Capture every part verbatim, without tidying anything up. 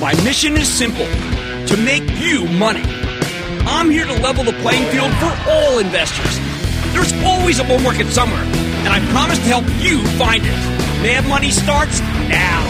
My mission is simple, to make you money. I'm here to level the playing field for all investors. There's always a bull market somewhere, and I promise to help you find it. Mad Money starts now.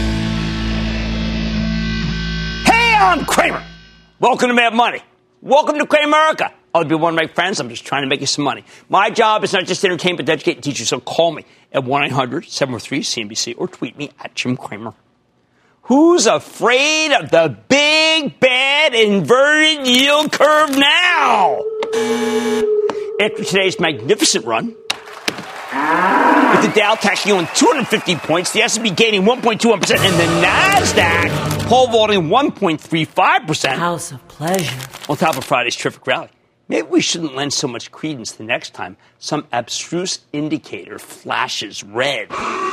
Hey, I'm Cramer. Welcome to Mad Money. Welcome to Cramerica. I'll be one of my friends. I'm just trying to make you some money. My job is not just to entertain, but to educate and teach you. So call me at one eight hundred seven four three C N B C or tweet me at Jim Cramer. Who's afraid of the big, bad, inverted yield curve now? After today's magnificent run, with the Dow tacking on two hundred fifty points, the S and P gaining one point two one percent, and the NASDAQ pole vaulting one point three five percent. House of pleasure. On top of Friday's terrific rally. Maybe we shouldn't lend so much credence the next time some abstruse indicator flashes red.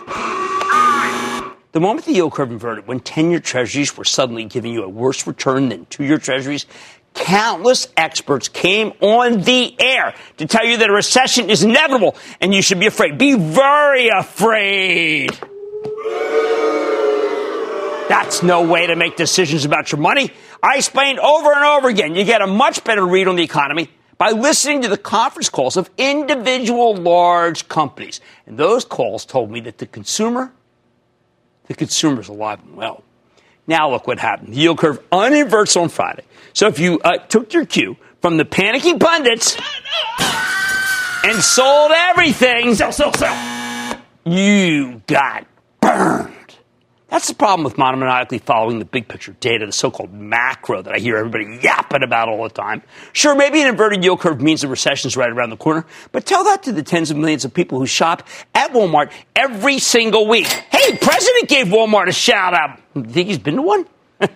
The moment the yield curve inverted, when ten-year treasuries were suddenly giving you a worse return than two-year treasuries, countless experts came on the air to tell you that a recession is inevitable and you should be afraid. Be very afraid. That's no way to make decisions about your money. I explained over and over again, you get a much better read on the economy by listening to the conference calls of individual large companies. And those calls told me that the consumer, the consumer's alive and well. Now look what happened. The yield curve uninverts on Friday. So if you uh, took your cue from the panicking pundits and sold everything, sell, sell, sell, you got burned. That's the problem with monomaniacally following the big picture data, the so-called macro that I hear everybody yapping about all the time. Sure, maybe an inverted yield curve means the recession's right around the corner, but tell that to the tens of millions of people who shop at Walmart every single week. Hey, President gave Walmart a shout-out. Think he's been to one?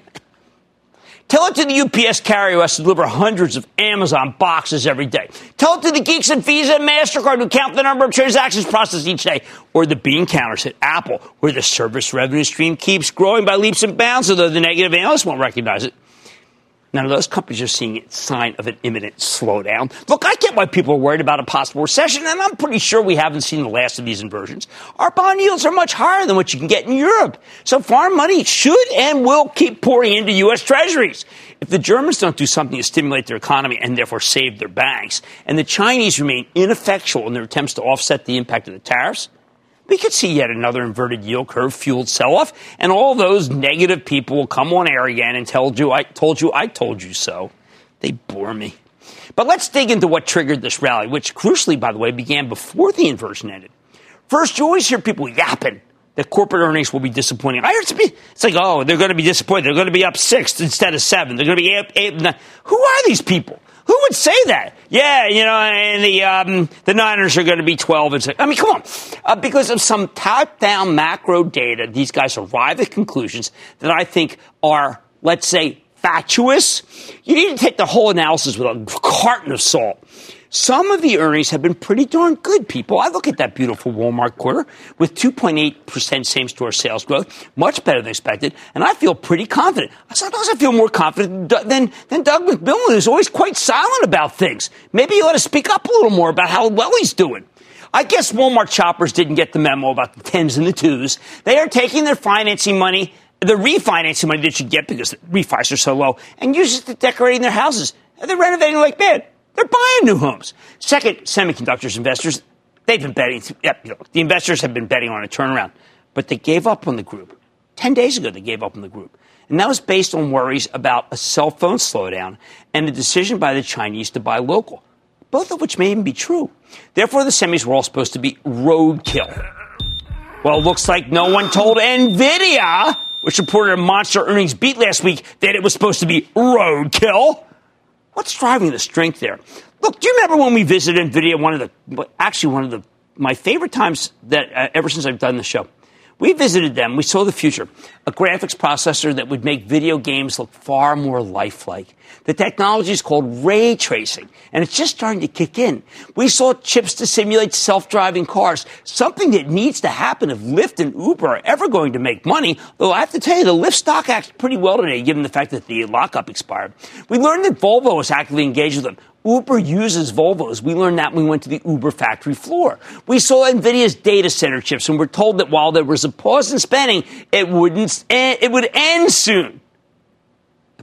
Tell it to the U P S carrier who has to deliver hundreds of Amazon boxes every day. Tell it to the geeks at Visa and MasterCard who count the number of transactions processed each day. Or the bean counters at Apple, where the service revenue stream keeps growing by leaps and bounds, although the negative analysts won't recognize it. None of those companies are seeing a sign of an imminent slowdown. Look, I get why people are worried about a possible recession, and I'm pretty sure we haven't seen the last of these inversions. Our bond yields are much higher than what you can get in Europe. So foreign money should and will keep pouring into U S treasuries. If the Germans don't do something to stimulate their economy and therefore save their banks, and the Chinese remain ineffectual in their attempts to offset the impact of the tariffs, we could see yet another inverted yield curve fueled sell-off, and all those negative people will come on air again and tell you, I told you, I told you so. They bore me. But let's dig into what triggered this rally, which crucially, by the way, began before the inversion ended. First, you always hear people yapping that corporate earnings will be disappointing. I heard it's like, oh, they're going to be disappointed. They're going to be up six instead of seven. They're going to be eight, eight, nine. Who are these people? Who would say that? Yeah, you know, and the um, the Niners are going to be twelve and six. I mean, come on. Uh, because of some top-down macro data, these guys arrive at conclusions that I think are, let's say, fatuous. You need to take the whole analysis with a carton of salt. Some of the earnings have been pretty darn good, people. I look at that beautiful Walmart quarter with two point eight percent same-store sales growth, much better than expected, and I feel pretty confident. Sometimes I feel more confident than, than Doug McMillon, who's always quite silent about things. Maybe he ought to speak up a little more about how well he's doing. I guess Walmart shoppers didn't get the memo about the tens and the twos. They are taking their financing money, the refinancing money they should get because the refis are so low, and use it to decorating their houses. They're renovating like mad. They're buying new homes. Second, semiconductors investors, they've been betting. Yep, you know, the investors have been betting on a turnaround. But they gave up on the group. Ten days ago, they gave up on the group. And that was based on worries about a cell phone slowdown and a decision by the Chinese to buy local, both of which may even be true. Therefore, the semis were all supposed to be roadkill. Well, it looks like no one told NVIDIA, which reported a monster earnings beat last week, that it was supposed to be roadkill. What's driving the strength there? Look, do you remember when we visited NVIDIA, one of the, actually one of the, my favorite times that uh, ever since I've done the show? We visited them. We saw the future, a graphics processor that would make video games look far more lifelike. The technology is called ray tracing, and it's just starting to kick in. We saw chips to simulate self-driving cars, something that needs to happen if Lyft and Uber are ever going to make money, though I have to tell you, the Lyft stock acts pretty well today, given the fact that the lockup expired. We learned that Volvo is actively engaged with them. Uber uses Volvos. We learned that when we went to the Uber factory floor. We saw NVIDIA's data center chips, and we're told that while there was a pause in spending, it wouldn't, it would end soon.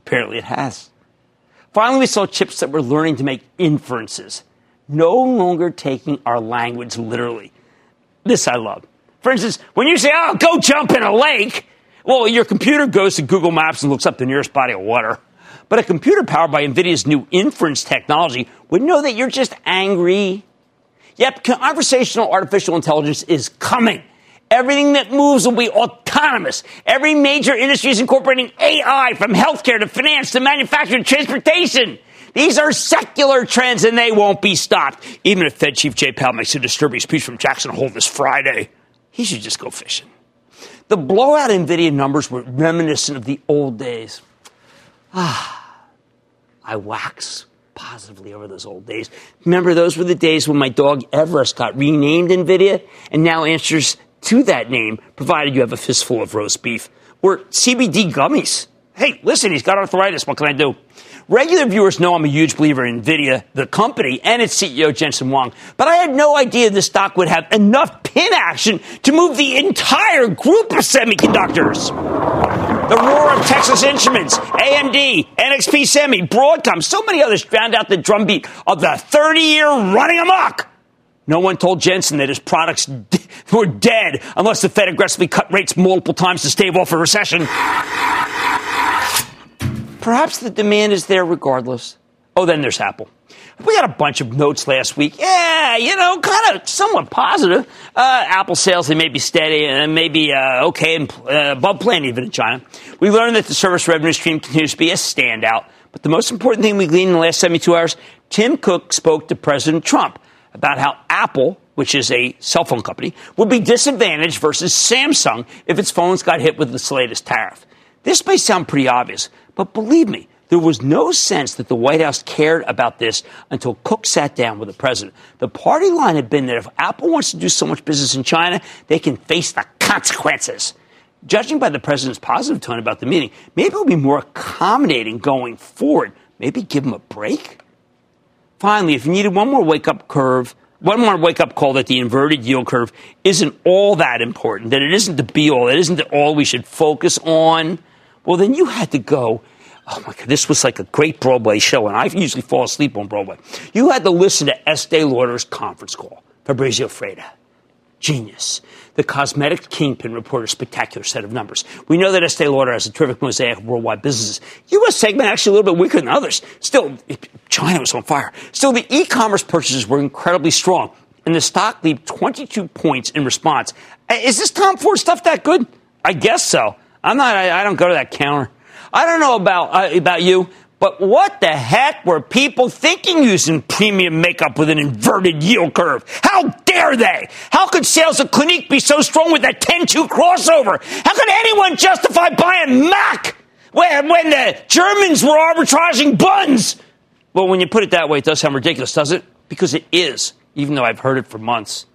Apparently it has. Finally, we saw chips that were learning to make inferences, no longer taking our language literally. This I love. For instance, when you say, oh, go jump in a lake, well, your computer goes to Google Maps and looks up the nearest body of water. But a computer powered by NVIDIA's new inference technology would know that you're just angry. Yep, conversational artificial intelligence is coming. Everything that moves will be autonomous. Every major industry is incorporating A I, from healthcare to finance to manufacturing to transportation. These are secular trends, and they won't be stopped. Even if Fed Chief Jay Powell makes a disturbing speech from Jackson Hole this Friday, he should just go fishing. The blowout NVIDIA numbers were reminiscent of the old days. Ah, I wax positively over those old days. Remember, those were the days when my dog Everest got renamed NVIDIA and now answers to that name, provided you have a fistful of roast beef. Or C B D gummies. Hey, listen, he's got arthritis. What can I do? Regular viewers know I'm a huge believer in NVIDIA, the company, and its C E O, Jensen Huang. But I had no idea the stock would have enough pin action to move the entire group of semiconductors. The roar of Texas Instruments, A M D, N X P Semi, Broadcom, so many others drowned out the drumbeat of the thirty-year running amok. No one told Jensen that his products d- were dead unless the Fed aggressively cut rates multiple times to stave off a recession. Perhaps the demand is there regardless. Oh, then there's Apple. We got a bunch of notes last week. Yeah, you know, kind of somewhat positive. Uh, Apple sales, they may be steady and maybe uh, okay and uh, above plan even in China. We learned that the service revenue stream continues to be a standout. But the most important thing we gleaned in the last seventy-two hours, Tim Cook spoke to President Trump about how Apple, which is a cell phone company, would be disadvantaged versus Samsung if its phones got hit with the latest tariff. This may sound pretty obvious, but believe me, there was no sense that the White House cared about this until Cook sat down with the president. The party line had been that if Apple wants to do so much business in China, they can face the consequences. Judging by the president's positive tone about the meeting, maybe it'll be more accommodating going forward. Maybe give him a break. Finally, if you needed one more wake-up curve, one more wake-up call that the inverted yield curve isn't all that important, that it isn't the be-all, it isn't all we should focus on, well, then you had to go, oh, my God, this was like a great Broadway show, and I usually fall asleep on Broadway. You had to listen to Estee Lauder's conference call. Fabrizio Freda. Genius. The cosmetic kingpin reported a spectacular set of numbers. We know that Estee Lauder has a terrific mosaic of worldwide businesses. U S segment actually a little bit weaker than others. Still, China was on fire. Still, the e-commerce purchases were incredibly strong, and the stock leaped twenty-two points in response. Is this Tom Ford stuff that good? I guess so. I'm not. I, I don't go to that counter. I don't know about uh, about you, but what the heck were people thinking using premium makeup with an inverted yield curve? How dare they? How could sales of Clinique be so strong with that ten two crossover? How could anyone justify buying MAC when, when the Germans were arbitraging buns? Well, when you put it that way, it does sound ridiculous, does it? Because it is, even though I've heard it for months.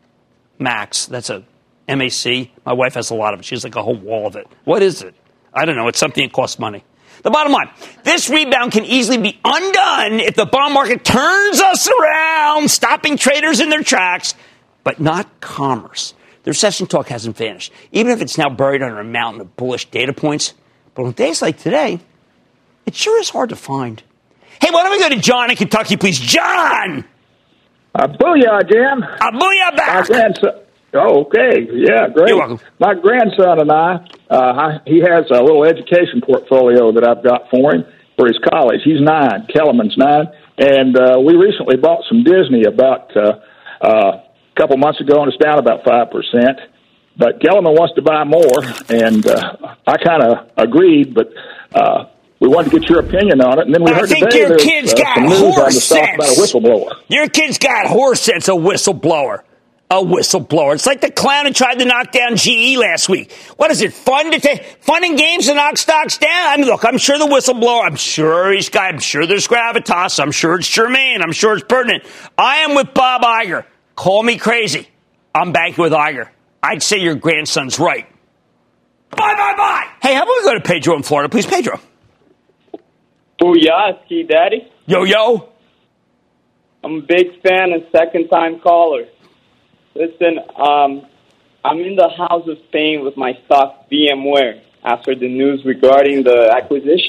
Max, that's a M A C. My wife has a lot of it. She has like a whole wall of it. What is it? I don't know. It's something that costs money. The bottom line, this rebound can easily be undone if the bond market turns us around, stopping traders in their tracks, but not commerce. The recession talk hasn't vanished, even if it's now buried under a mountain of bullish data points. But on days like today, it sure is hard to find. Hey, why don't we go to John in Kentucky, please? John! Uh, booyah, Jim. Uh, booyah back! My grandson. Oh, okay. Yeah, great. You're welcome. My grandson and I, uh, I, he has a little education portfolio that I've got for him for his college. He's nine. Kellerman's nine. And uh, we recently bought some Disney about uh, uh, a couple months ago, and it's down about five percent. But Kellerman wants to buy more, and uh, I kind of agreed, but uh, we wanted to get your opinion on it. And then we I heard think today your there's kid's uh, got some news on the horse stock about a sense. whistleblower. Your kid's got horse sense, a whistleblower. A whistleblower. It's like the clown who tried to knock down G E last week. What is it, fun to take, fun and games to knock stocks down? I mean, look, I'm sure the whistleblower, I'm sure he's got, I'm sure there's gravitas, I'm sure it's germane, I'm sure it's pertinent. I am with Bob Iger. Call me crazy. I'm banking with Iger. I'd say your grandson's right. Bye, bye, bye. Hey, how about we go to Pedro in Florida, please, Pedro? Booyah, Ski Daddy. Yo, yo. I'm a big fan and second-time caller. Listen, um, I'm in the house of pain with my stock VMware after the news regarding the acquisition.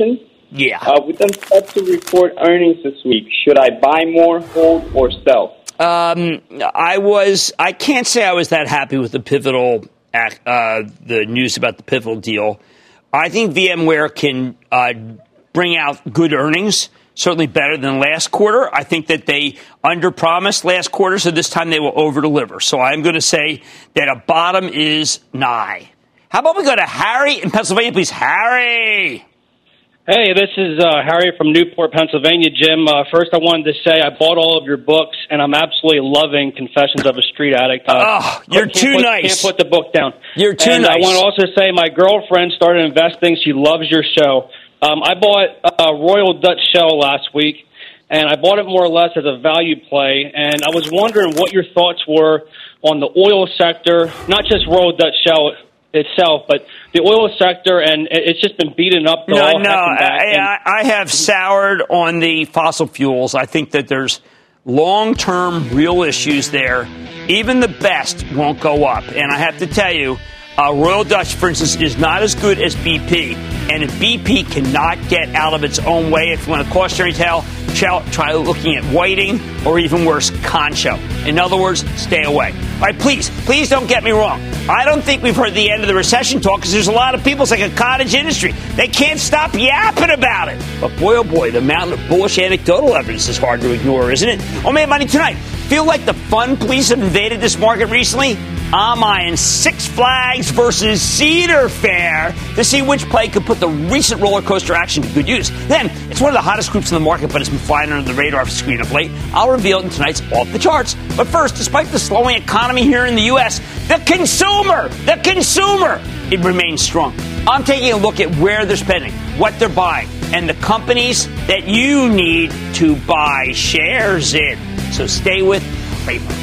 Yeah. Uh, with them set to report earnings this week, should I buy more, hold, or sell? Um, I was. I can't say I was that happy with the Pivotal, uh, the news about the Pivotal deal. I think VMware can uh, bring out good earnings, certainly better than last quarter. I think that they underpromised last quarter, so this time they will overdeliver. So I'm going to say that a bottom is nigh. How about we go to Harry in Pennsylvania, please? Harry. Hey, this is uh, Harry from Newport, Pennsylvania, Jim. Uh, first, I wanted to say I bought all of your books, and I'm absolutely loving Confessions of a Street Addict. Uh, oh, you're too put, nice. Can't put the book down. You're too and nice. I want to also say my girlfriend started investing. She loves your show. Um, I bought a Royal Dutch Shell last week, and I bought it more or less as a value play. And I was wondering what your thoughts were on the oil sector, not just Royal Dutch Shell itself, but the oil sector, and it's just been beaten up. The no, no, I, I, I have soured on the fossil fuels. I think that there's long-term real issues there. Even the best won't go up. And I have to tell you, uh, Royal Dutch, for instance, is not as good as B P. And if B P cannot get out of its own way, if you want a cautionary tale, try looking at Whiting or even worse, Concho. In other words, stay away. All right, please, please don't get me wrong. I don't think we've heard the end of the recession talk because there's a lot of people, it's like a cottage industry. They can't stop yapping about it. But boy, oh boy, the mountain of bullish anecdotal evidence is hard to ignore, isn't it? Oh, man, Money Tonight. Feel like the fun police have invaded this market recently? I'm eyeing Six Flags versus Cedar Fair to see which play could put the recent roller coaster action to good use. Then, it's one of the hottest groups in the market, but it's been flying under the radar screen of late. I'll reveal it in tonight's Off the Charts. But first, despite the slowing economy here in the U S, the consumer, the consumer, it remains strong. I'm taking a look at where they're spending, what they're buying, and the companies that you need to buy shares in. So stay with Kramer.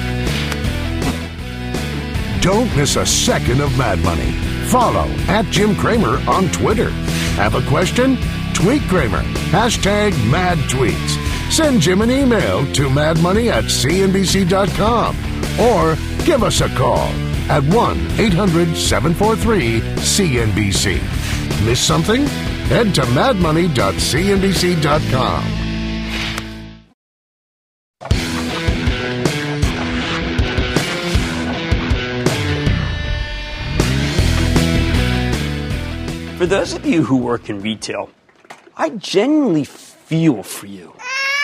Don't miss a second of Mad Money. Follow at Jim Cramer on Twitter. Have a question? Tweet Cramer. Hashtag Mad Tweets. Send Jim an email to madmoney at c n b c dot com or give us a call at one eight hundred seven four three C N B C. Miss something? Head to mad money dot c n b c dot com. For those of you who work in retail, I genuinely feel for you.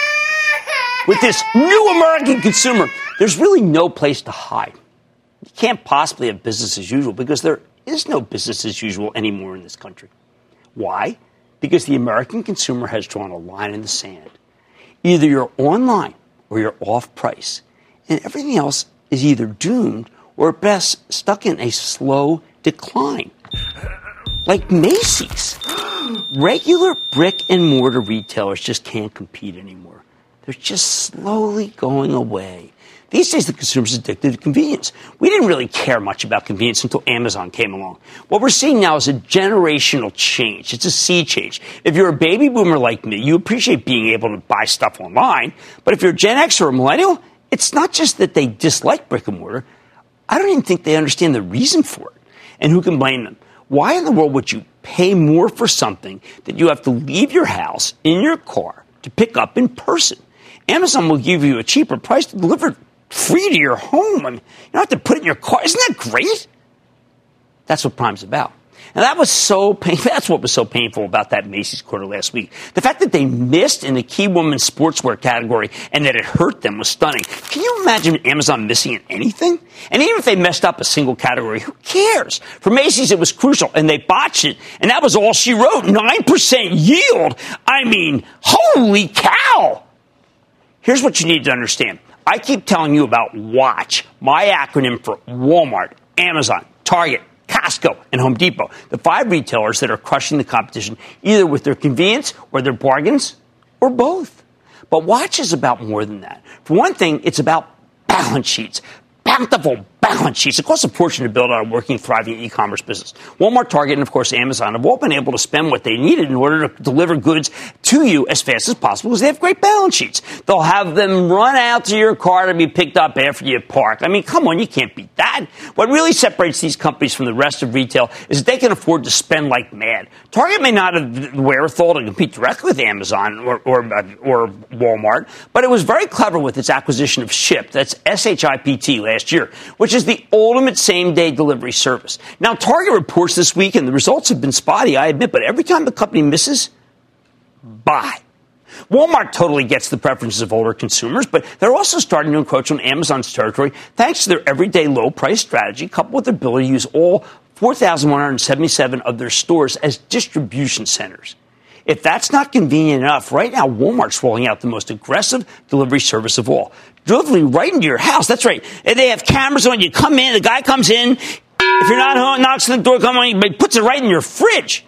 With this new American consumer, there's really no place to hide. You can't possibly have business as usual because there is no business as usual anymore in this country. Why? Because the American consumer has drawn a line in the sand. Either you're online or you're off price, and everything else is either doomed or at best stuck in a slow decline. Like Macy's. Regular brick and mortar retailers just can't compete anymore. They're just slowly going away. These days, the consumer's addicted to convenience. We didn't really care much about convenience until Amazon came along. What we're seeing now is a generational change. It's a sea change. If you're a baby boomer like me, you appreciate being able to buy stuff online. But if you're a Gen X or a millennial, it's not just that they dislike brick and mortar. I don't even think they understand the reason for it. And who can blame them? Why in the world would you pay more for something that you have to leave your house in your car to pick up in person? Amazon will give you a cheaper price to deliver it free to your home. I mean, you don't have to put it in your car. Isn't that great? That's what Prime's about. And that was so painful. That's what was so painful about that Macy's quarter last week. The fact that they missed in the key women's sportswear category and that it hurt them was stunning. Can you imagine Amazon missing in anything? And even if they messed up a single category, who cares? For Macy's, it was crucial, and they botched it, and that was all she wrote. nine percent yield. I mean, holy cow. Here's what you need to understand. I keep telling you about WATCH, my acronym for Walmart, Amazon, Target, Costco, and Home Depot, the five retailers that are crushing the competition, either with their convenience or their bargains, or both. But WATCH is about more than that. For one thing, it's about balance sheets, bountiful balance balance sheets. It costs a fortune to build out a working, thriving e-commerce business. Walmart, Target, and, of course, Amazon have all been able to spend what they needed in order to deliver goods to you as fast as possible because they have great balance sheets. They'll have them run out to your car to be picked up after you park. I mean, come on, you can't beat that. What really separates these companies from the rest of retail is that they can afford to spend like mad. Target may not have the wherewithal to compete directly with Amazon or, or, or Walmart, but it was very clever with its acquisition of Shipt. That's S H I P T last year, which is the ultimate same-day delivery service. Now, Target reports this week, and the results have been spotty, I admit, but every time the company misses, buy. Walmart totally gets the preferences of older consumers, but they're also starting to encroach on Amazon's territory thanks to their everyday low-price strategy, coupled with their ability to use all four thousand one hundred seventy-seven of their stores as distribution centers. If that's not convenient enough, right now Walmart's rolling out the most aggressive delivery service of all. Delivery right into your house. That's right. And they have cameras on you. Come in, the guy comes in. If you're not home, knocks on the door, come on, he puts it right in your fridge.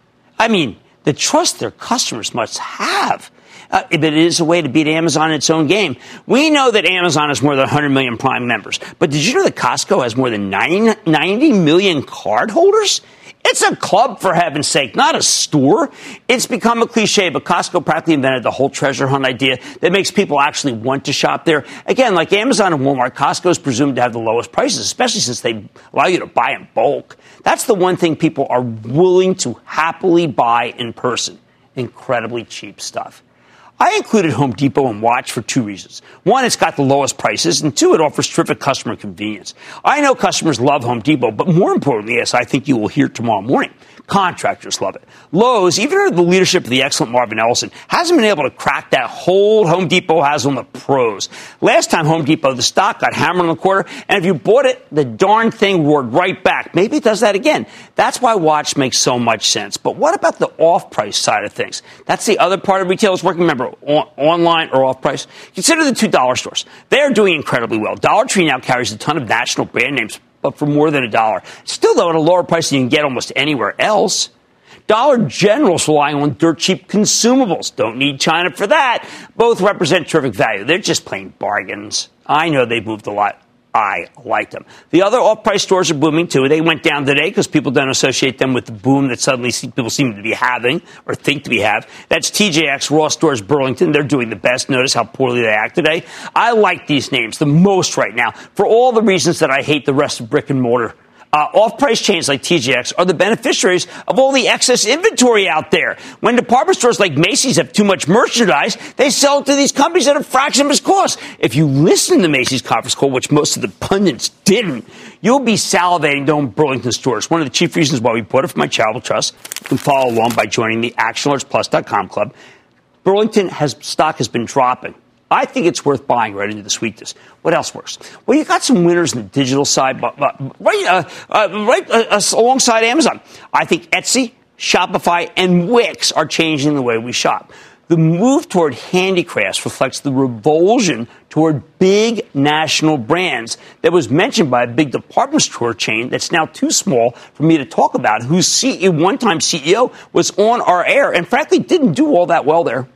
I mean, the trust their customers must have. Uh, but it is a way to beat Amazon in its own game. We know that Amazon has more than one hundred million Prime members. But did you know that Costco has more than ninety million cardholders? It's a club, for heaven's sake, not a store. It's become a cliche, but Costco practically invented the whole treasure hunt idea that makes people actually want to shop there. Again, like Amazon and Walmart, Costco is presumed to have the lowest prices, especially since they allow you to buy in bulk. That's the one thing people are willing to happily buy in person. Incredibly cheap stuff. I included Home Depot and Watch for two reasons. One, it's got the lowest prices, and two, it offers terrific customer convenience. I know customers love Home Depot, but more importantly, as I think you will hear tomorrow morning, contractors love it. Lowe's, even under the leadership of the excellent Marvin Ellison, hasn't been able to crack that hold Home Depot has on the pros. Last time Home Depot, the stock got hammered in the quarter, and if you bought it, the darn thing roared right back. Maybe it does that again. That's why Watch makes so much sense. But what about the off-price side of things? That's the other part of retail is working. Remember, on, online or off-price. Consider the two dollar stores. They're doing incredibly well. Dollar Tree now carries a ton of national brand names, but for more than a dollar. Still, though, at a lower price than you can get almost anywhere else. Dollar General's relying on dirt cheap consumables. Don't need China for that. Both represent terrific value. They're just plain bargains. I know they've moved a lot. I like them. The other off-price stores are booming, too. They went down today because people don't associate them with the boom that suddenly people seem to be having or think to be have. That's T J X, Ross Stores, Burlington. They're doing the best. Notice how poorly they act today. I like these names the most right now for all the reasons that I hate the rest of brick and mortar. Uh, off-price chains like T J X are the beneficiaries of all the excess inventory out there. When department stores like Macy's have too much merchandise, they sell it to these companies at a fraction of its cost. If you listen to Macy's conference call, which most of the pundits didn't, you'll be salivating to own Burlington stores. One of the chief reasons why we bought it for my charitable trust. You can follow along by joining the action alerts plus dot com club. Burlington has stock has been dropping. I think it's worth buying right into the sweetness. What else works? Well, you got some winners in the digital side, but, but right, uh, uh, right uh, alongside Amazon. I think Etsy, Shopify, and Wix are changing the way we shop. The move toward handicrafts reflects the revulsion toward big national brands that was mentioned by a big department store chain that's now too small for me to talk about, whose C E O, one-time C E O was on our air and frankly didn't do all that well there.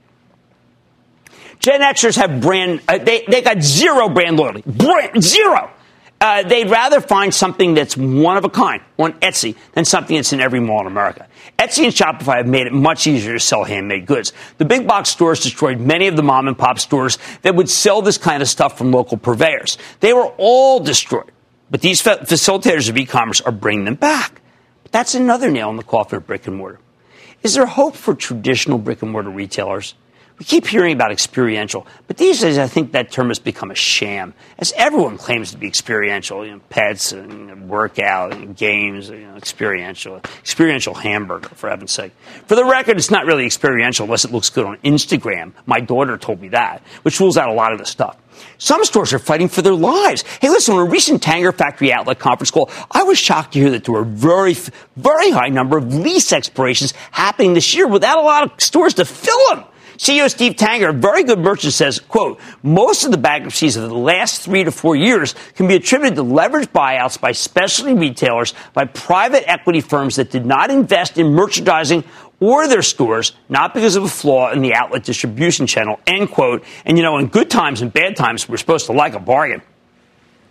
Gen Xers have brand, uh, they, they got zero brand loyalty. Brand, zero. Uh, they'd rather find something that's one of a kind on Etsy than something that's in every mall in America. Etsy and Shopify have made it much easier to sell handmade goods. The big box stores destroyed many of the mom and pop stores that would sell this kind of stuff from local purveyors. They were all destroyed. But these fa- facilitators of e-commerce are bringing them back. But that's another nail in the coffin of brick and mortar. Is there hope for traditional brick and mortar retailers? We keep hearing about experiential, but these days I think that term has become a sham, as everyone claims to be experiential. You know, pets, and workout, and games, you know, experiential, experiential hamburger, for heaven's sake. For the record, it's not really experiential unless it looks good on Instagram. My daughter told me that, which rules out a lot of the stuff. Some stores are fighting for their lives. Hey, listen, on a recent Tanger Factory Outlet conference call, I was shocked to hear that there were a very, very high number of lease expirations happening this year without a lot of stores to fill them. C E O Steve Tanger, a very good merchant, says, quote, most of the bankruptcies of the last three to four years can be attributed to leveraged buyouts by specialty retailers, by private equity firms that did not invest in merchandising or their stores, not because of a flaw in the outlet distribution channel, end quote. And, you know, in good times and bad times, we're supposed to like a bargain.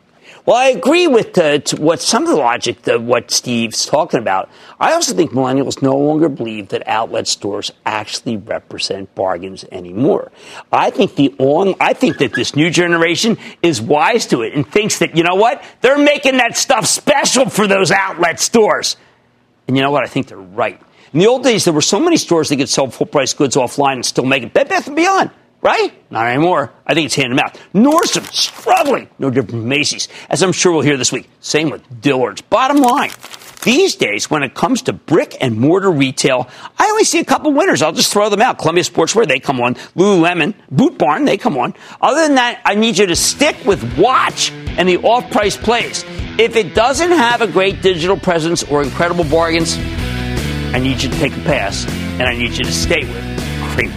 Well, I agree with uh, to what some of the logic of what Steve's talking about. I also think millennials no longer believe that outlet stores actually represent bargains anymore. I think the on, I think that this new generation is wise to it and thinks that, you know what, they're making that stuff special for those outlet stores. And you know what? I think they're right. In the old days, there were so many stores that could sell full-price goods offline and still make it. Bed Bath and Beyond. Right? Not anymore. I think it's hand to mouth. Nordstrom, struggling. No different from Macy's, as I'm sure we'll hear this week. Same with Dillard's. Bottom line, these days, when it comes to brick and mortar retail, I only see a couple winners. I'll just throw them out. Columbia Sportswear, they come on. Lululemon, Boot Barn, they come on. Other than that, I need you to stick with Watch and the off-price plays. If it doesn't have a great digital presence or incredible bargains, I need you to take a pass, and I need you to stay with Cramer.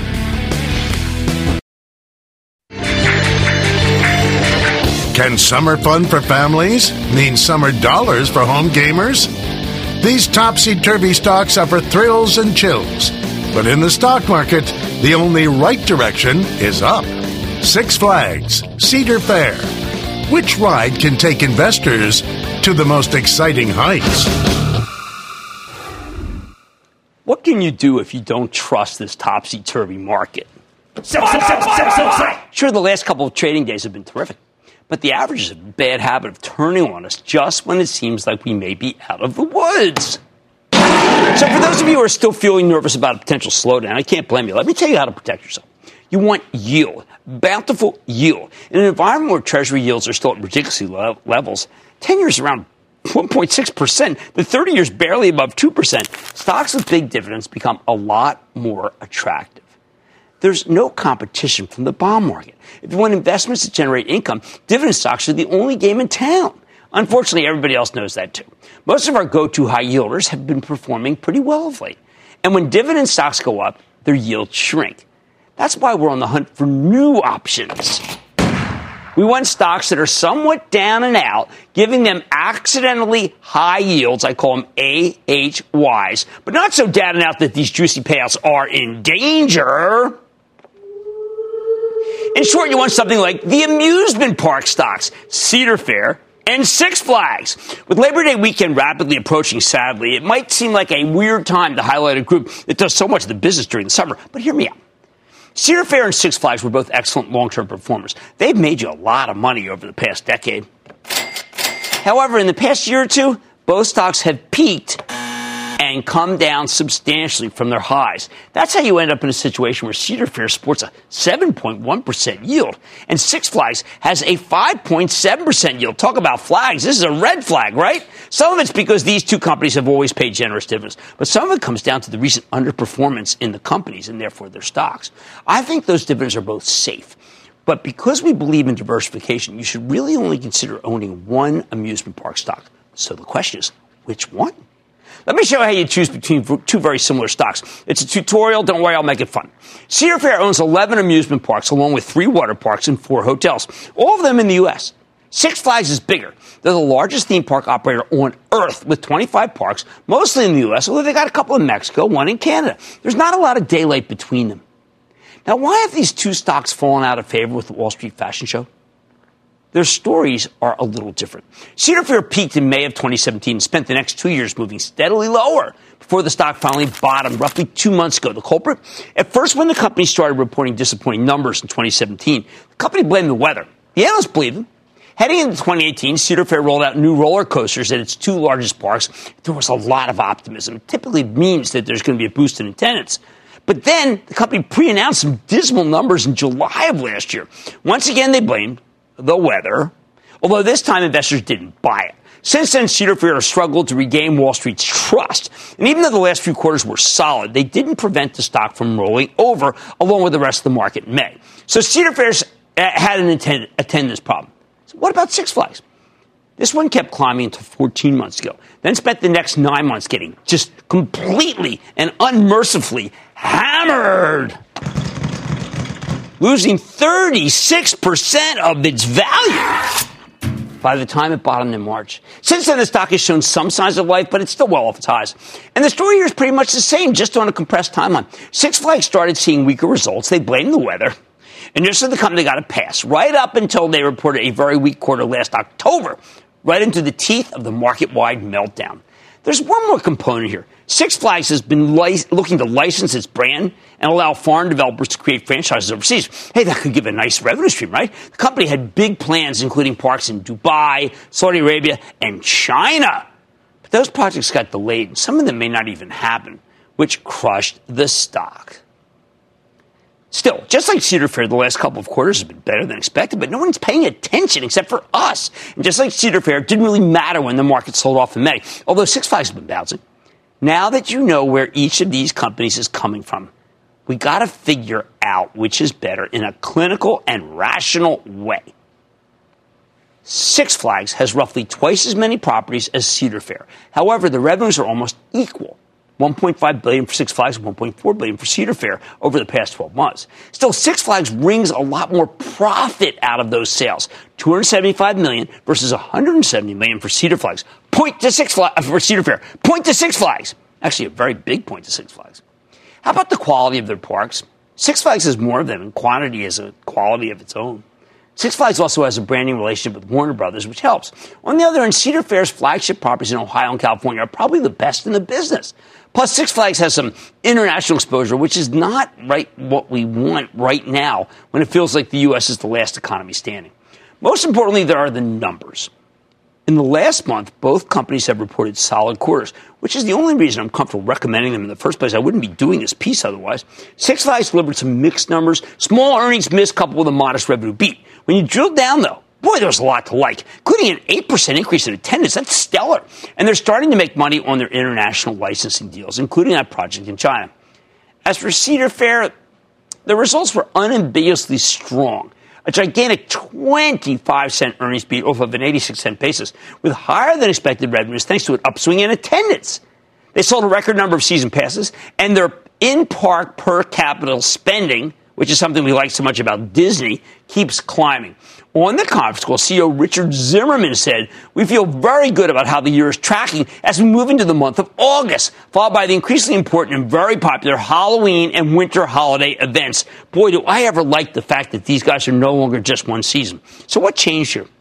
Can summer fun for families mean summer dollars for home gamers? These topsy-turvy stocks offer thrills and chills. But in the stock market, the only right direction is up. Six Flags, Cedar Fair. Which ride can take investors to the most exciting heights? What can you do if you don't trust this topsy-turvy market? Sell, sell, sell, sell, sell, sell. Sure, the last couple of trading days have been terrific. But the average is a bad habit of turning on us just when it seems like we may be out of the woods. So for those of you who are still feeling nervous about a potential slowdown, I can't blame you. Let me tell you how to protect yourself. You want yield, bountiful yield. In an environment where Treasury yields are still at ridiculously low levels, ten years around one point six percent, the thirty years barely above two percent, stocks with big dividends become a lot more attractive. There's no competition from the bond market. If you want investments that generate income, dividend stocks are the only game in town. Unfortunately, everybody else knows that too. Most of our go-to high yielders have been performing pretty well of late. And when dividend stocks go up, their yields shrink. That's why we're on the hunt for new options. We want stocks that are somewhat down and out, giving them accidentally high yields. I call them A H Ys, but not so down and out that these juicy payouts are in danger. In short, you want something like the amusement park stocks, Cedar Fair, and Six Flags. With Labor Day weekend rapidly approaching, sadly, it might seem like a weird time to highlight a group that does so much of the business during the summer. But hear me out. Cedar Fair and Six Flags were both excellent long-term performers. They've made you a lot of money over the past decade. However, in the past year or two, both stocks have peaked and come down substantially from their highs. That's how you end up in a situation where Cedar Fair sports a seven point one percent yield and Six Flags has a five point seven percent yield. Talk about flags. This is a red flag, right? Some of it's because these two companies have always paid generous dividends, but some of it comes down to the recent underperformance in the companies and therefore their stocks. I think those dividends are both safe. But because we believe in diversification, you should really only consider owning one amusement park stock. So the question is, which one? Let me show you how you choose between two very similar stocks. It's a tutorial. Don't worry, I'll make it fun. Cedar Fair owns eleven amusement parks, along with three water parks and four hotels, all of them in the U S. Six Flags is bigger. They're the largest theme park operator on Earth with twenty-five parks, mostly in the U S, although they got a couple in Mexico, one in Canada. There's not a lot of daylight between them. Now, why have these two stocks fallen out of favor with the Wall Street fashion show? Their stories are a little different. Cedar Fair peaked in May of twenty seventeen and spent the next two years moving steadily lower before the stock finally bottomed roughly two months ago. The culprit? At first, when the company started reporting disappointing numbers in twenty seventeen, the company blamed the weather. The analysts believed them. Heading into twenty eighteen, Cedar Fair rolled out new roller coasters at its two largest parks. There was a lot of optimism. It typically means that there's going to be a boost in attendance. But then the company pre-announced some dismal numbers in July of last year. Once again, they blamed the weather, although this time investors didn't buy it. Since then, Cedar Fair has struggled to regain Wall Street's trust. And even though the last few quarters were solid, they didn't prevent the stock from rolling over along with the rest of the market in May. So Cedar Fair's uh, had an attend- attendance problem. So what about Six Flags? This one kept climbing until fourteen months ago, then spent the next nine months getting just completely and unmercifully hammered, losing thirty-six percent of its value by the time it bottomed in March. Since then, the stock has shown some signs of life, but it's still well off its highs. And the story here is pretty much the same, just on a compressed timeline. Six Flags started seeing weaker results. They blamed the weather. And just as the company got a pass, right up until they reported a very weak quarter last October, right into the teeth of the market-wide meltdown. There's one more component here. Six Flags has been lic- looking to license its brand and allow foreign developers to create franchises overseas. Hey, that could give a nice revenue stream, right? The company had big plans, including parks in Dubai, Saudi Arabia, and China. But those projects got delayed, and some of them may not even happen, which crushed the stock. Still, just like Cedar Fair, the last couple of quarters have been better than expected, but no one's paying attention except for us. And just like Cedar Fair, it didn't really matter when the market sold off in May, although Six Flags has been bouncing. Now that you know where each of these companies is coming from, we got to figure out which is better in a clinical and rational way. Six Flags has roughly twice as many properties as Cedar Fair. However, the revenues are almost equal. one point five billion dollars for Six Flags, one point four billion dollars for Cedar Fair over the past twelve months. Still, Six Flags wrings a lot more profit out of those sales, two hundred seventy-five million dollars versus one hundred seventy million dollars for Cedar Flags. Point to Six Flags for Cedar Fair. Point to Six Flags. Actually, a very big point to Six Flags. How about the quality of their parks? Six Flags has more of them, and quantity is a quality of its own. Six Flags also has a branding relationship with Warner Brothers, which helps. On the other hand, Cedar Fair's flagship properties in Ohio and California are probably the best in the business. Plus, Six Flags has some international exposure, which is not right what we want right now when it feels like the U S is the last economy standing. Most importantly, there are the numbers. In the last month, both companies have reported solid quarters, which is the only reason I'm comfortable recommending them in the first place. I wouldn't be doing this piece otherwise. Six Flags delivered some mixed numbers. Small earnings miss coupled with a modest revenue beat. When you drill down, though, boy, there's a lot to like, including an eight percent increase in attendance. That's stellar. And they're starting to make money on their international licensing deals, including that project in China. As for Cedar Fair, the results were unambiguously strong. A gigantic twenty-five cent earnings beat off of an eighty-six cent basis, with higher than expected revenues thanks to an upswing in attendance. They sold a record number of season passes, and their in-park per capita spending, which is something we like so much about Disney, keeps climbing. On the conference call, C E O Richard Zimmerman said, "We feel very good about how the year is tracking as we move into the month of August, followed by the increasingly important and very popular Halloween and winter holiday events." Boy, do I ever like the fact that these guys are no longer just one season. So what changed here?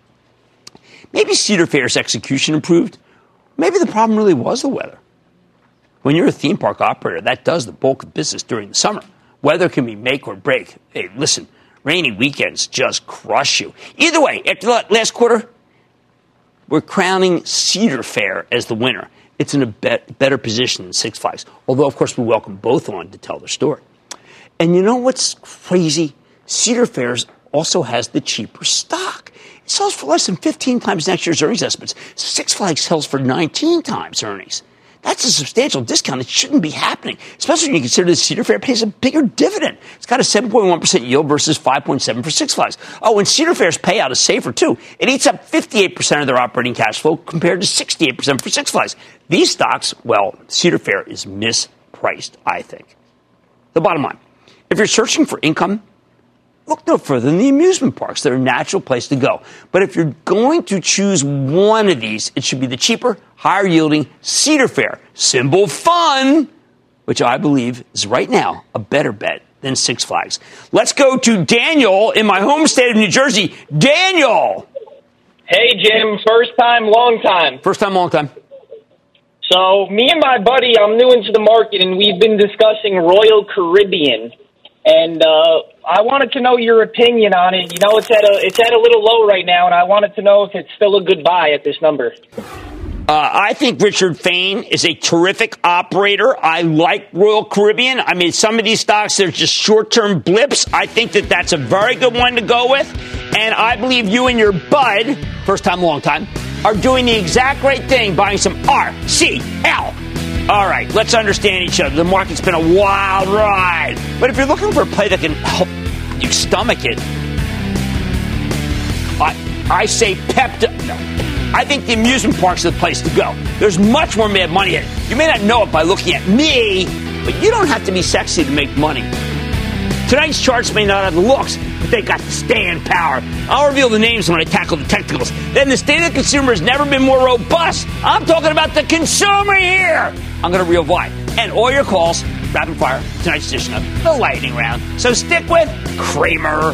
Maybe Cedar Fair's execution improved. Maybe the problem really was the weather. When you're a theme park operator, that does the bulk of business during the summer. Weather can be make or break. Hey, listen. Rainy weekends just crush you. Either way, after the last quarter, we're crowning Cedar Fair as the winner. It's in a bet- better position than Six Flags, although, of course, we welcome both on to tell their story. And you know what's crazy? Cedar Fair also has the cheaper stock. It sells for less than fifteen times next year's earnings estimates. Six Flags sells for nineteen times earnings. That's a substantial discount. It shouldn't be happening, especially when you consider that Cedar Fair pays a bigger dividend. It's got a seven point one percent yield versus five point seven for Six Flags. Oh, and Cedar Fair's payout is safer, too. It eats up fifty-eight percent of their operating cash flow compared to sixty-eight percent for Six Flags. These stocks, well, Cedar Fair is mispriced, I think. The bottom line, if you're searching for income, look no further than the amusement parks. They're a natural place to go. But if you're going to choose one of these, it should be the cheaper, higher-yielding Cedar Fair. Symbol fun, which I believe is right now a better bet than Six Flags. Let's go to Daniel in my home state of New Jersey. Daniel! Hey, Jim. First time, long time. First time, long time. So me and my buddy, I'm new into the market, and we've been discussing Royal Caribbean. And uh, I wanted to know your opinion on it. You know, it's at a it's at a little low right now, and I wanted to know if it's still a good buy at this number. Uh, I think Richard Fain is a terrific operator. I like Royal Caribbean. I mean, some of these stocks, they're just short-term blips. I think that that's a very good one to go with. And I believe you and your bud, first time, long time, are doing the exact right thing, buying some R C L. All right, let's understand each other. The market's been a wild ride. But if you're looking for a play that can help you stomach it, I, I say Pepto. No. I think the amusement parks are the place to go. There's much more mad money in it. You may not know it by looking at me, but you don't have to be sexy to make money. Tonight's charts may not have the looks, but they got the staying power. I'll reveal the names when I tackle the technicals. Then the state of the consumer has never been more robust. I'm talking about the consumer here. I'm going to reveal why. And all your calls rapid fire, tonight's edition of the Lightning Round. So stick with Cramer.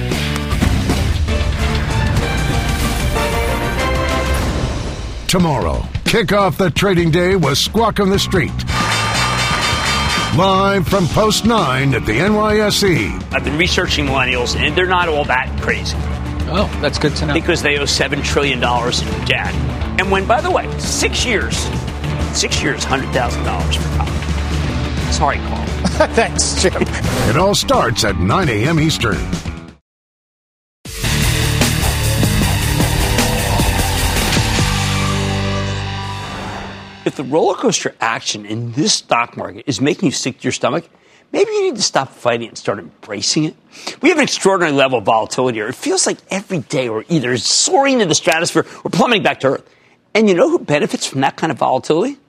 Tomorrow, kick off the trading day with Squawk on the Street. Live from Post nine at the N Y S E. I've been researching millennials, and they're not all that crazy. Oh, that's good to know. Because they owe seven trillion dollars in debt. And when, by the way, six years, six years, one hundred thousand dollars for college. Sorry, Carl. Thanks, Jim. It all starts at nine a.m. Eastern. If the roller coaster action in this stock market is making you sick to your stomach, maybe you need to stop fighting and start embracing it. We have an extraordinary level of volatility here. It feels like every day we're either soaring to the stratosphere or plummeting back to earth. And you know who benefits from that kind of volatility?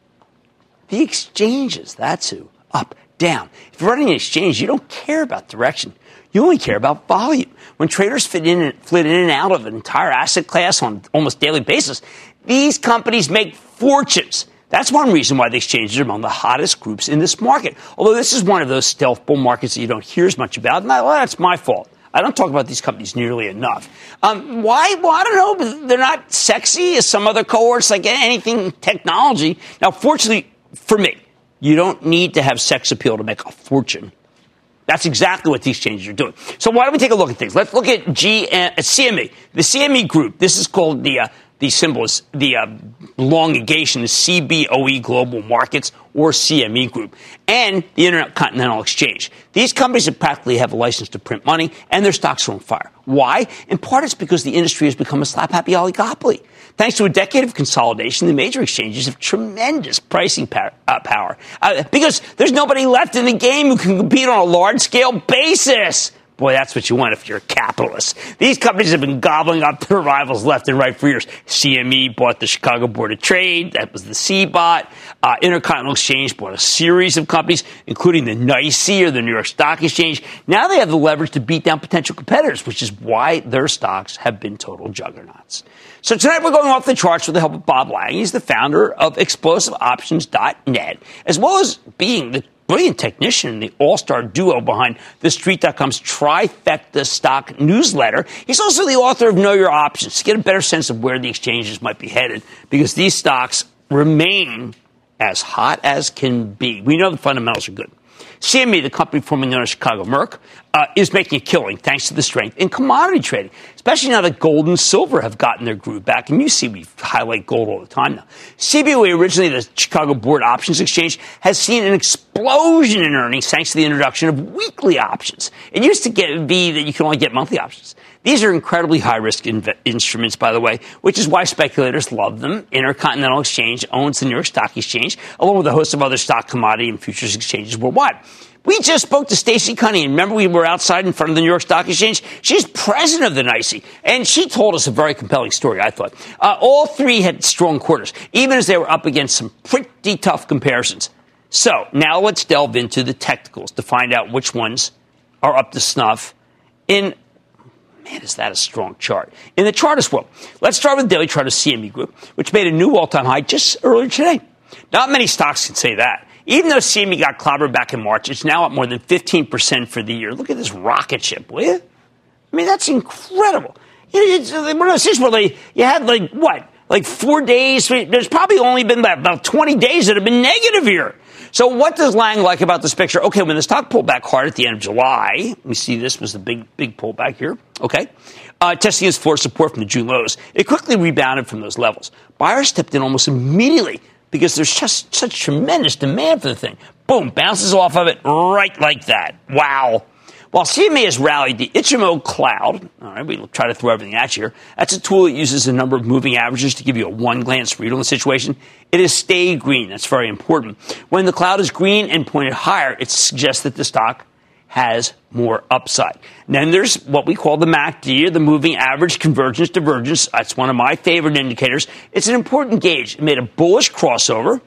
The exchanges. That's who. Up, down. If you're running an exchange, you don't care about direction. You only care about volume. When traders fit in and flit in and out of an entire asset class on almost daily basis, these companies make fortunes. That's one reason why the exchanges are among the hottest groups in this market. Although this is one of those stealth bull markets that you don't hear as much about. And well, that's my fault. I don't talk about these companies nearly enough. Um, why? Well, I don't know. But they're not sexy as some other cohorts, like anything technology. Now, fortunately for me, you don't need to have sex appeal to make a fortune. That's exactly what these exchanges are doing. So why don't we take a look at things? Let's look at G- uh, C M E. The C M E group, this is called the, uh, the symbol is the uh, elongation, the C B O E Global Markets, or C M E Group, and the Intercontinental Exchange. These companies have practically have a license to print money, and their stocks are on fire. Why? In part, it's because the industry has become a slap-happy oligopoly. Thanks to a decade of consolidation, the major exchanges have tremendous pricing power, uh, power uh, because there's nobody left in the game who can compete on a large-scale basis. Boy, that's what you want if you're a capitalist. These companies have been gobbling up their rivals left and right for years. C M E bought the Chicago Board of Trade. That was the C B O T. Uh, Intercontinental Exchange bought a series of companies, including the N Y S E or the New York Stock Exchange. Now they have the leverage to beat down potential competitors, which is why their stocks have been total juggernauts. So tonight we're going off the charts with the help of Bob Lang. He's the founder of explosive options dot net, as well as being the brilliant technician and the all-star duo behind the street dot com's Trifecta Stock newsletter. He's also the author of Know Your Options to get a better sense of where the exchanges might be headed, because these stocks remain as hot as can be. We know the fundamentals are good. C M E, the company formerly known as Chicago Merc, uh, is making a killing thanks to the strength in commodity trading, especially now that gold and silver have gotten their groove back. And you see we highlight gold all the time now. C B O E, originally the Chicago Board Options Exchange, has seen an explosion in earnings thanks to the introduction of weekly options. It used to get, be that you can only get monthly options. These are incredibly high-risk inv- instruments, by the way, which is why speculators love them. Intercontinental Exchange owns the New York Stock Exchange, along with a host of other stock, commodity, and futures exchanges worldwide. We just spoke to Stacey Cunningham. Remember, we were outside in front of the New York Stock Exchange? She's president of the N Y S E, and she told us a very compelling story, I thought. Uh, all three had strong quarters, even as they were up against some pretty tough comparisons. So now let's delve into the technicals to find out which ones are up to snuff in... Man, is that a strong chart. In the chart as well. Let's start with the daily chart of C M E Group, which made a new all-time high just earlier today. Not many stocks can say that. Even though C M E got clobbered back in March, it's now up more than fifteen percent for the year. Look at this rocket ship, will you? I mean, that's incredible. It's one of those things where they, you had like, what, like four days? There's probably only been about twenty days that have been negative here. So what does Lang like about this picture? Okay, when the stock pulled back hard at the end of July, we see this was the big, big pullback here. Okay. Uh, testing its floor support from the June lows. It quickly rebounded from those levels. Buyers stepped in almost immediately because there's just such tremendous demand for the thing. Boom, bounces off of it right like that. Wow. While C M E has rallied, the Ichimoku Cloud, all right, we'll try to throw everything at you here. That's a tool that uses a number of moving averages to give you a one-glance read on the situation. It has stayed green. That's very important. When the cloud is green and pointed higher, it suggests that the stock has more upside. And then there's what we call the M A C D, or the moving average convergence divergence. That's one of my favorite indicators. It's an important gauge. It made a bullish crossover.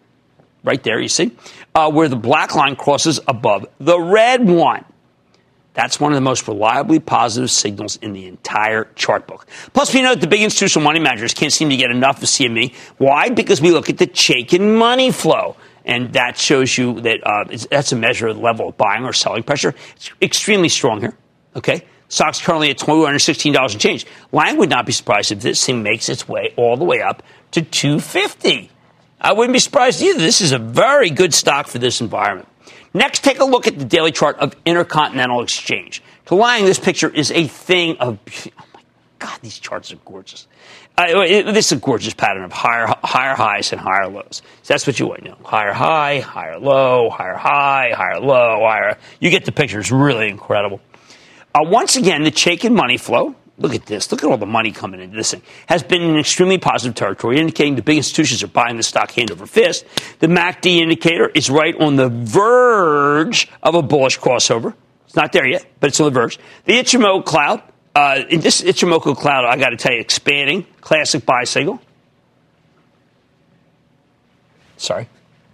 Right there, you see, uh, where the black line crosses above the red one. That's one of the most reliably positive signals in the entire chart book. Plus, we know that the big institutional money managers can't seem to get enough of C M E. Why? Because we look at the Chaikin money flow. And that shows you that uh, it's, that's a measure of the level of buying or selling pressure. It's extremely strong here. Okay. Stock's currently at two hundred sixteen dollars and change. Lang would not be surprised if this thing makes its way all the way up to two hundred fifty dollars. I wouldn't be surprised either. This is a very good stock for this environment. Next, take a look at the daily chart of Intercontinental Exchange. To Lang, this picture is a thing of beauty. Oh, my God, these charts are gorgeous. Uh, it, this is a gorgeous pattern of higher higher highs and higher lows. So that's what you want to know. Higher high, higher low, higher high, higher low, higher. You get the picture. It's really incredible. Uh, once again, the Chaikin money flow, look at this, look at all the money coming into this thing, has been in extremely positive territory, indicating the big institutions are buying the stock hand over fist. The M A C D indicator is right on the verge of a bullish crossover. It's not there yet, but it's on the verge. The Ichimoku cloud, uh, in this Ichimoku cloud, I got to tell you, expanding, classic buy signal. Sorry.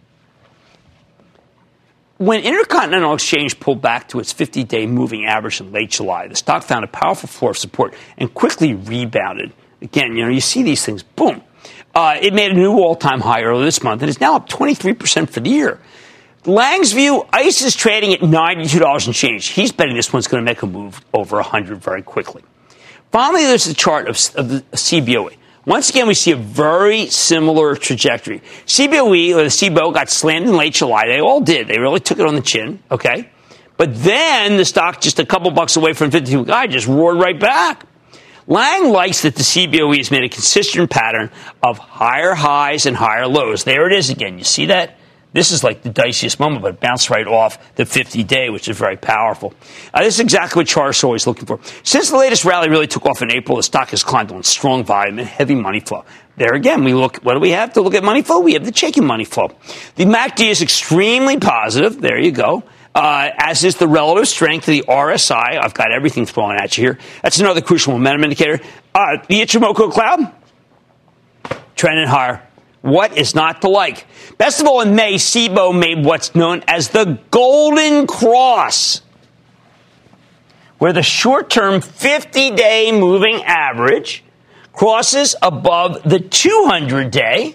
When Intercontinental Exchange pulled back to its fifty-day moving average in late July, the stock found a powerful floor of support and quickly rebounded. Again, you know, you see these things, boom. Uh, it made a new all-time high earlier this month and is now up twenty-three percent for the year. Lang's view, ICE is trading at ninety-two dollars and change. He's betting this one's going to make a move over one hundred very quickly. Finally, there's the chart of, of the C B O E. Once again, we see a very similar trajectory. C B O E, or the C B O E, got slammed in late July. They all did. They really took it on the chin, okay? But then the stock, just a couple bucks away from fifty-two guy, just roared right back. Lang likes that the C B O E has made a consistent pattern of higher highs and higher lows. There it is again. You see that? This is like the diciest moment, but it bounced right off the fifty-day, which is very powerful. Uh, this is exactly what chartists are always looking for. Since the latest rally really took off in April, the stock has climbed on strong volume and heavy money flow. There again, we look. What do we have to look at money flow? We have the Chaikin money flow. The M A C D is extremely positive. There you go. Uh, as is the relative strength of the R S I. I've got everything thrown at you here. That's another crucial momentum indicator. Uh, the Ichimoku cloud, trending higher. What is not to like? Best of all, in May, C B O E made what's known as the Golden Cross, where the short-term fifty-day moving average crosses above the two hundred day.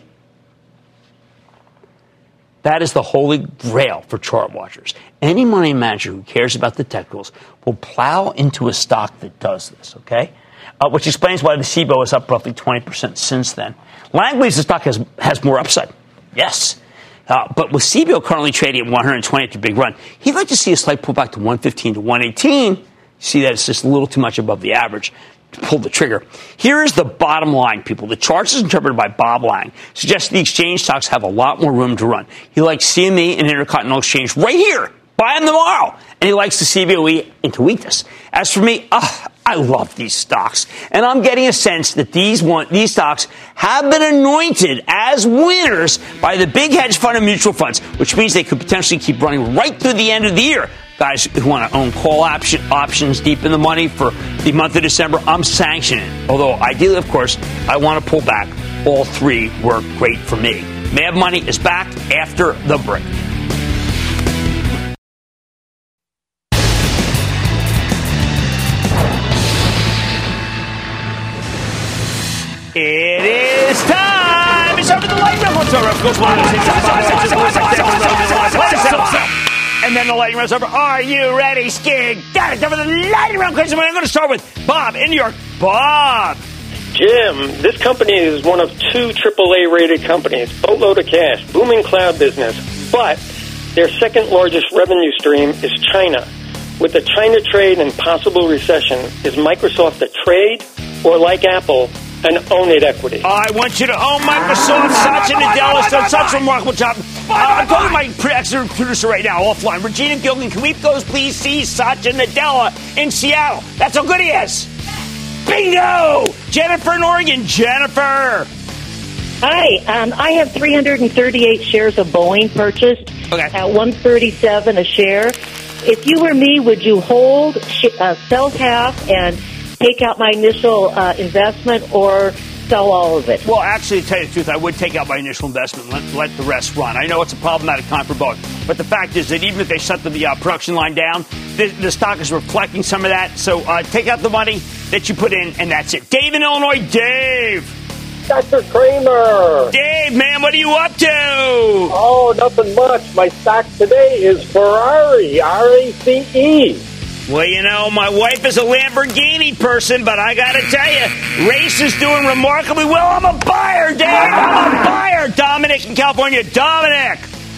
That is the holy grail for chart watchers. Any money manager who cares about the technicals will plow into a stock that does this, okay? Uh, which explains why the C B O E is up roughly twenty percent since then. Lang believes the stock has, has more upside. Yes. Uh, but with C B O E currently trading at one hundred twenty after a big run, he'd like to see a slight pullback to one fifteen to one eighteen. You see that it's just a little too much above the average to pull the trigger. Here is the bottom line, people. The charts, as interpreted by Bob Lang, suggests the exchange stocks have a lot more room to run. He likes C M E and Intercontinental Exchange right here. Buy them tomorrow. And he likes the C B O E into weakness. As for me, uh, I love these stocks. And I'm getting a sense that these one, these stocks have been anointed as winners by the big hedge fund and mutual funds, which means they could potentially keep running right through the end of the year. Guys who want to own call option, options deep in the money for the month of December, I'm sanctioning it. Although, ideally, of course, I want to pull back. All three work great for me. Mad Money is back after the break. It is time. It's over the lightning round. What's over? Of course, one of those and then the lightning round's over. Are you ready, Skig? Got it. Over the lightning round question. I'm going to start with Bob in New York. Bob. Jim, this company is one of two triple A rated companies. Boatload of cash, booming cloud business. But their second largest revenue stream is China. With the China trade and possible recession, is Microsoft a trade or, like Apple, an own it equity? I want you to own Microsoft. Satya Nadella has done such a remarkable job. Uh, I'm calling my excellent producer right now, offline. Regina Gilgan, can we go please see Satya Nadella in Seattle? That's how good he is. Bingo! Jennifer in Oregon. Jennifer. Hi. Um, I have three hundred thirty-eight shares of Boeing purchased okay. at one thirty-seven a share. If you were me, would you hold, sh- uh, sell half, and take out my initial uh, investment, or sell all of it? Well, actually, to tell you the truth, I would take out my initial investment and let, let the rest run. I know it's a problematic time for both. But the fact is that even if they shut the uh, production line down, the, the stock is reflecting some of that. So uh, take out the money that you put in, and that's it. Dave in Illinois. Dave. Doctor Kramer. Dave, man, what are you up to? Oh, nothing much. My stock today is Ferrari, R A C E. Well, you know, my wife is a Lamborghini person, but I got to tell you, race is doing remarkably well. I'm a buyer, Dave. I'm a buyer. Dominic in California. Dominic.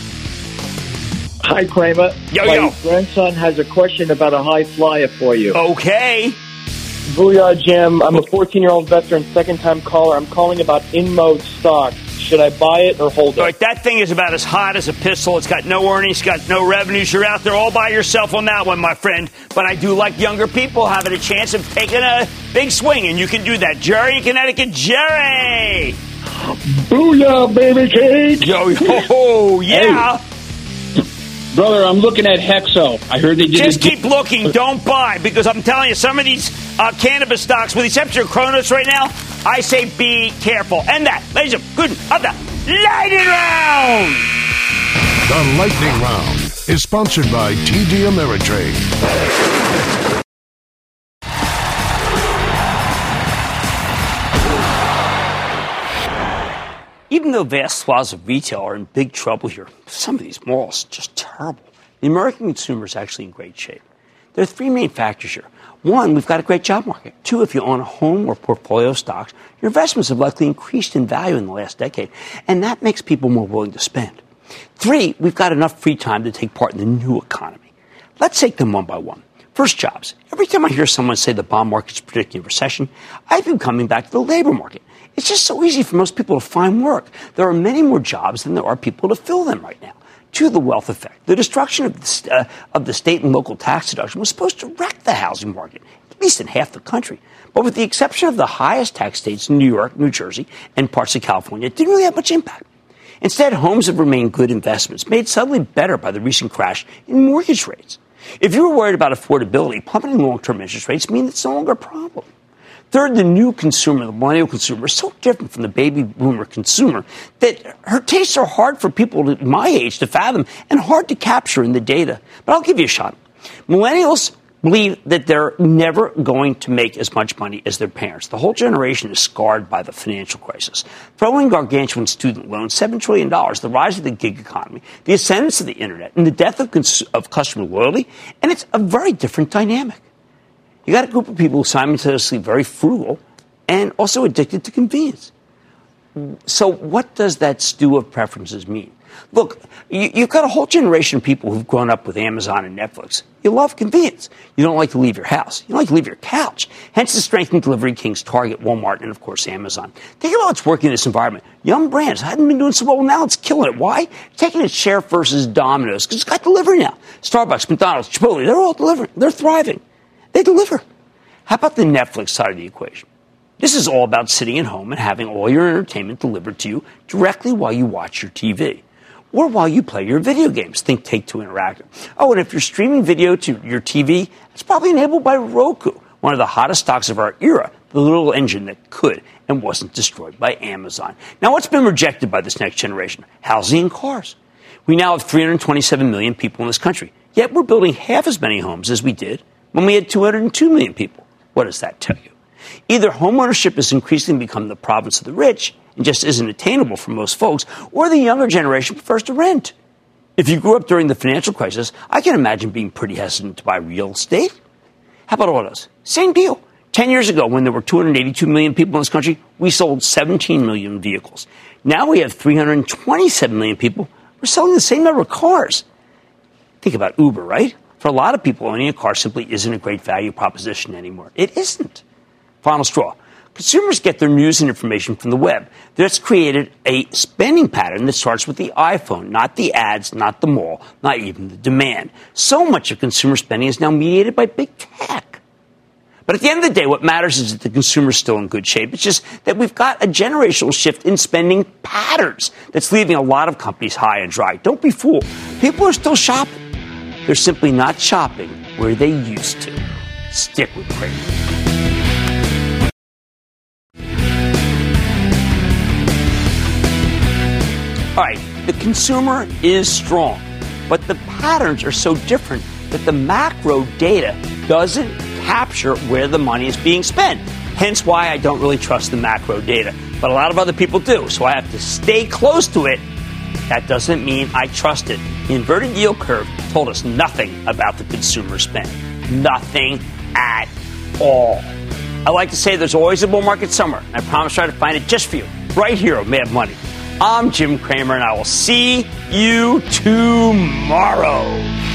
Hi, Kramer. Yo, My yo. grandson has a question about a high flyer for you. Okay. Booyah, Jim. I'm a fourteen-year-old veteran, second-time caller. I'm calling about InMode stock. Should I buy it or hold it? All right, that thing is about as hot as a pistol. It's got no earnings, got no revenues. You're out there all by yourself on that one, my friend. But I do like younger people having a chance of taking a big swing, and you can do that. Jerry in Connecticut. Jerry! Booyah, baby cake! Yo, yo, yeah. Hey. Brother, I'm looking at Hexo. I heard they did Just a- keep looking. Don't buy, because I'm telling you, some of these uh, cannabis stocks, with the exception of Kronos right now, I say be careful. And that, ladies and gentlemen, good of the Lightning Round! The Lightning Round is sponsored by T D Ameritrade. Even though vast swaths of retail are in big trouble here, some of these malls are just terrible. The American consumer is actually in great shape. There are three main factors here. One, we've got a great job market. Two, if you own a home or portfolio of stocks, your investments have likely increased in value in the last decade, and that makes people more willing to spend. Three, we've got enough free time to take part in the new economy. Let's take them one by one. First, jobs. Every time I hear someone say the bond market's predicting a recession, I've been coming back to the labor market. It's just so easy for most people to find work. There are many more jobs than there are people to fill them right now. To the wealth effect, the destruction of the, uh, of the state and local tax deduction was supposed to wreck the housing market, at least in half the country. But with the exception of the highest tax states, New York, New Jersey, and parts of California, it didn't really have much impact. Instead, homes have remained good investments, made suddenly better by the recent crash in mortgage rates. If you were worried about affordability, plummeting long-term interest rates mean it's no longer a problem. Third, the new consumer, the millennial consumer, is so different from the baby boomer consumer that her tastes are hard for people my age to fathom and hard to capture in the data. But I'll give you a shot. Millennials believe that they're never going to make as much money as their parents. The whole generation is scarred by the financial crisis. Throwing gargantuan student loans, seven trillion dollars, the rise of the gig economy, the ascendance of the internet, and the death of, cons- of customer loyalty, and it's a very different dynamic. You got a group of people simultaneously very frugal and also addicted to convenience. So what does that stew of preferences mean? Look, you, you've got a whole generation of people who've grown up with Amazon and Netflix. You love convenience. You don't like to leave your house. You don't like to leave your couch. Hence the strength in delivery kings, Target, Walmart, and, of course, Amazon. Think about what's working in this environment. Young brands hadn't been doing so well. Now it's killing it. Why? Taking its share versus Domino's, because it's got delivery now. Starbucks, McDonald's, Chipotle, they're all delivering. They're thriving. They deliver. How about the Netflix side of the equation? This is all about sitting at home and having all your entertainment delivered to you directly while you watch your T V. Or while you play your video games. Think Take-Two Interactive. Oh, and if you're streaming video to your T V, it's probably enabled by Roku, one of the hottest stocks of our era, the little engine that could and wasn't destroyed by Amazon. Now, what's been rejected by this next generation? Housing and cars. We now have three hundred twenty-seven million people in this country, yet we're building half as many homes as we did when we had two hundred two million people. What does that tell you? Either homeownership has increasingly become the province of the rich and just isn't attainable for most folks, or the younger generation prefers to rent. If you grew up during the financial crisis, I can imagine being pretty hesitant to buy real estate. How about autos? Same deal. Ten years ago, when there were two hundred eighty-two million people in this country, we sold seventeen million vehicles. Now we have three hundred twenty-seven million people. We're selling the same number of cars. Think about Uber, right? For a lot of people, owning a car simply isn't a great value proposition anymore. It isn't. Final straw. Consumers get their news and information from the web. That's created a spending pattern that starts with the iPhone, not the ads, not the mall, not even the demand. So much of consumer spending is now mediated by big tech. But at the end of the day, what matters is that the consumer is still in good shape. It's just that we've got a generational shift in spending patterns that's leaving a lot of companies high and dry. Don't be fooled. People are still shopping. They're simply not shopping where they used to. Stick with Kramer. All right, the consumer is strong, but the patterns are so different that the macro data doesn't capture where the money is being spent. Hence why I don't really trust the macro data. But a lot of other people do, so I have to stay close to it. That doesn't mean I trust it. The inverted yield curve told us nothing about the consumer spend. Nothing at all. I like to say there's always a bull market somewhere. I promise to try to find it just for you, right here on Mad Money. I'm Jim Cramer, and I will see you tomorrow.